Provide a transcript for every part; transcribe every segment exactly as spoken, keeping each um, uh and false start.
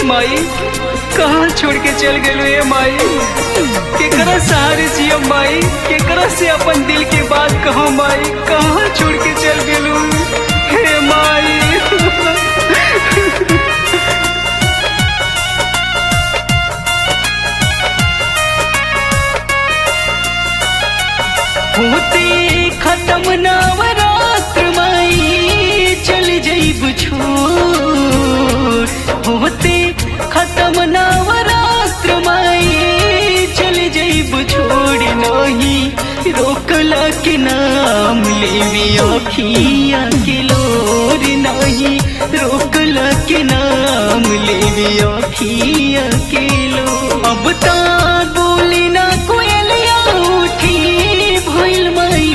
माई, कहाँ छोड़ के चल गए ये माई। केकरा सहारे जियो माई, केकरा से अपन दिल के बात कहो माई, कहाँ छोड़ के चल गए हे माई। होते खत्म नवरात्र माई, चल जइब छोड़। होते खत्म नवरात्र माई, चल जइब छोड़। नहीं रोकला के नाम लेवी अखिया के लोर, नहीं रोकला के नाम लेवी अखिया के लोर। अब ता बोली ना कोयलिया उठी, भइल माई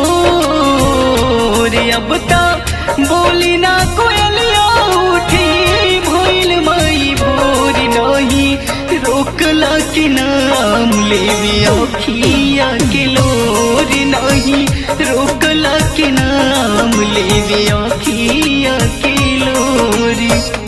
भोर। अब ता बोली ना कोयलिया उठी, भइल माई भोर। नहीं रोकला के नाम लेवी अखिया के लोर, नहीं रोकला के नाम लेवी अखिया के लोर।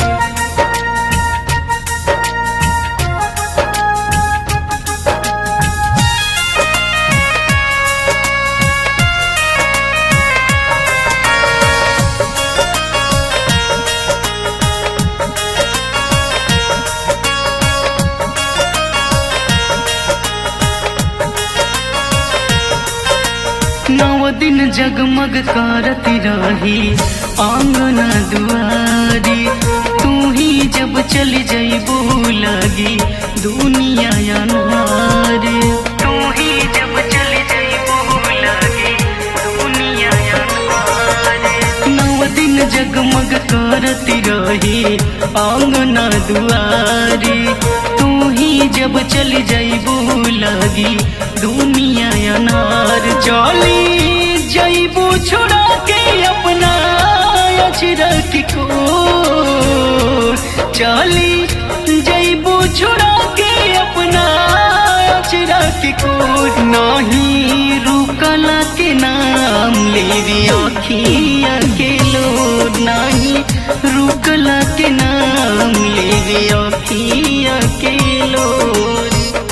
नौ दिन जगमग करती रही आंगना दुआरी, तू ही जब चल जइबो लगी दुनिया अनहारी। तू ही जब चल जइबो लगी दुनिया अनहारी। नौ दिन जगमग करती रही आंगना दुआरी, तू ही जब चल जइबो लगी दुनिया अनार। चली जइबो छोड़ा के अपना अचरा की कोर, चली जइबो छोड़ा के अपना अचरा की कोर। नहीं रुकला के नाम लेवी अखिया के लोर, नहीं रुकला के नाम लेवी अखिया के लोर।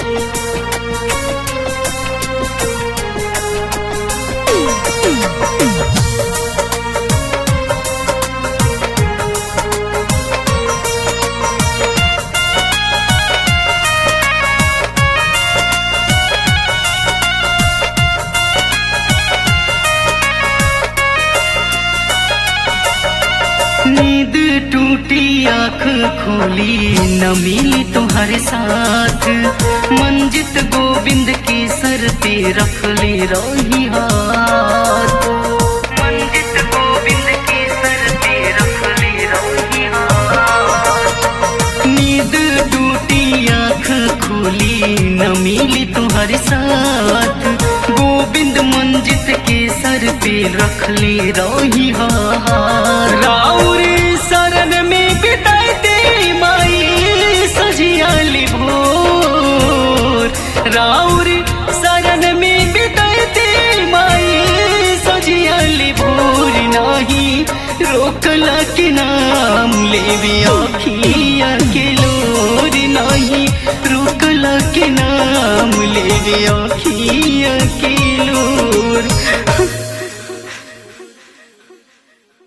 नींद टूटी आँख खोली, न मिली तुम्हारे साथ। मंजित गोविंद के सर पे रख ले रही हाथ। मंजित गोविंद के सर पे रख ले रही हाथ। नींद टूटी आँख खोली, न मिली तुम्हारे साथ। गोविंद मंजित के सर पे रख ले रही हाथ। राउर शरण में बिताते माई सजियाली भोर, राउर शरण में बिताते माई सजियाली भोर। नहीं रोकला के नाम लेवी अखिया के लोर, नहीं रोकला के नाम लेवी अखिया के लोर।